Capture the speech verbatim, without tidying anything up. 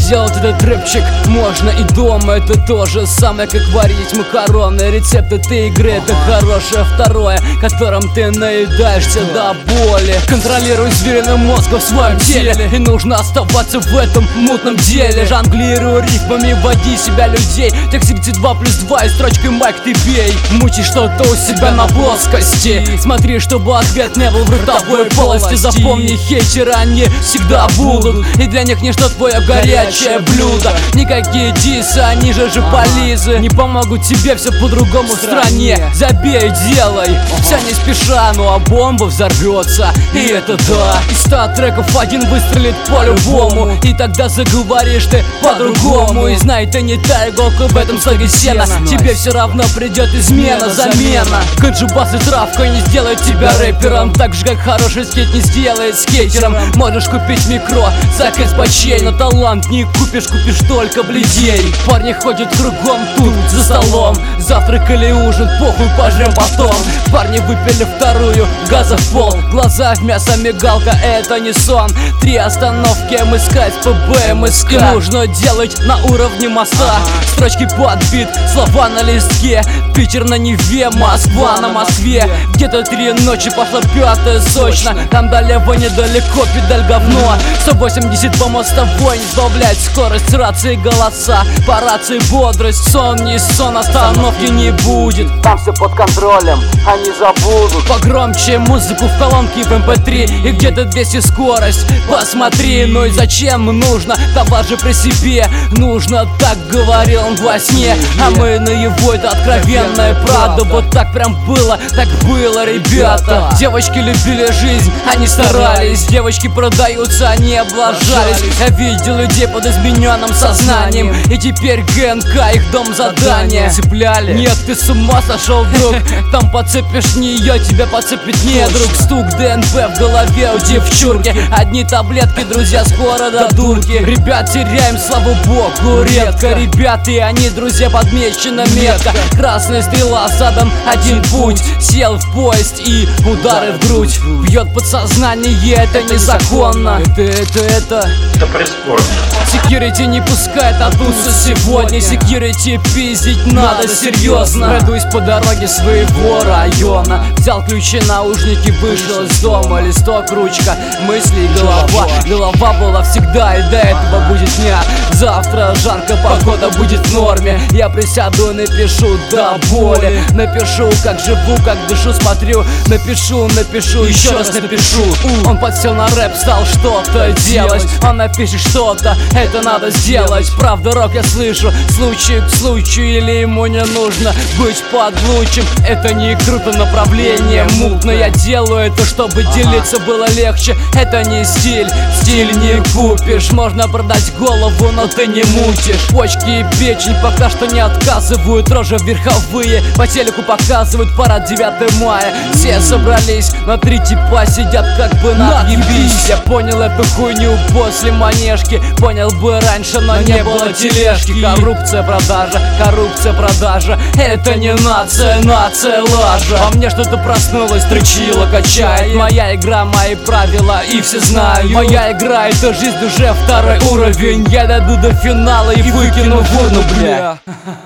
сделать этот рэпчик можно и дома. Это то же самое, как варить макароны. Рецепт этой игры — это хорошее второе, которым ты наедаешься до боли. Контролируй звериным мозгом в своем теле, и нужно оставаться в этом мутном деле. Жонглируй рифмами, вводи себя людей. Текстите два плюс два и строчкой майк ты бей. Мучи что-то у себя на плоскости. Смотри, чтобы ответ не был в ротовой полости. Запомни, хейтеры, они всегда будут, и для них ничто твое горячее блюдо. Никакие дисы, они же же полизы не помогут тебе, все по-другому в стране. Забей, делай, все не спеша, ну а бомба взорвется, и это да. Из ста треков один выстрелит по-любому, и тогда заговоришь ты по-другому. И знай, ты не та иголка в этом слоге сена, тебе все равно придет измена, замена. Каджубас и травка не сделает тебя рэпером, так же как хороший скейт не сделает скейтером. Можешь купить микро за кэсбачей, но талант не купишь, купишь только бледей. Парни ходят кругом тут за столом, завтрак или ужин, похуй, пожрем потом. Парни выпили вторую, газа в пол, глаза в мясо, мигалка, это не сон. Три остановки, МСК, СПБ, МСК. И нужно делать на уровне моста. Строчки под бит, слова на листке. Питер на Неве, Москва на Москве. Где-то три ночи, пошла пятая сочно. Там долево недалеко, педаль говно. сто восемьдесят по мостовой, не сбавлять скорость, рации голоса. По рации бодрость, сон не сон, остановки не будет. Там все под контролем, они забудут. Погромче музыку в колонке в эм пэ три, и где-то двести скорость. Посмотри, ну и зачем нужно товар же при себе? Нужно, так говорил он во сне, а мы на его, это откровенная правда. Вот так прям было, так было, ребята. Девочки любили жизнь, они старались. Девочки продаются, они облажались. Я видел людей под измененным сознанием, и теперь ГНК их дом задания. Цепляли? Нет, ты с ума сошел, друг. Там подцепишь не ее, тебя подцепит недруг. Стук ДНБ в голове у девчурки. Одни таблетки, друзья, скоро до дурки. Ребят, теряем, слава богу, редко. Ребята, и они, друзья, подмечена метка. Красная стрела, задом один путь. Сел в поезд и удары в грудь. Бьет подсознание, это незаконно. Это, это, это Это прискорбно. Секьюрити не пускает отуться сегодня. Секьюрити пиздить надо серьезно. Пройдусь по дороге своего района. Взял ключи, наушники, вышел из дома. Листок, ручка, мысли, голова. Голова была всегда, и до этого будет дня. Завтра жарко, погода будет в норме. Я присяду и напишу до боли. Напишу, как живу, как дышу, смотрю. Напишу, напишу, еще раз напишу. Он подсел на рэп, стал что-то делать. Он напишет что-то, это надо сделать. Правда, рок я слышу, случай к случаю. Или ему не нужно быть под лучем. Это не круто, направление мутно. Я делаю это, чтобы делиться было легче. Это не стиль, стиль не купишь. Можно продать голову, но ты не мутишь. Почки и печень пока что не отказывают. Рожи верховые по телеку показывают. Парад девятого мая. Все собрались, на три типа сидят как бы на отъебись. Я понял эту хуйню после манежки. Понял бы раньше, но не было тележки. Коррупция, продажа, коррупция, продажа. Это не нация, нация лажа. Во мне что-то проснулось, строчило, качает. Моя игра, мои правила, и все знают. Моя игра — это жизнь, уже второй уровень. Я дойду до финала и выкину в урну, бля.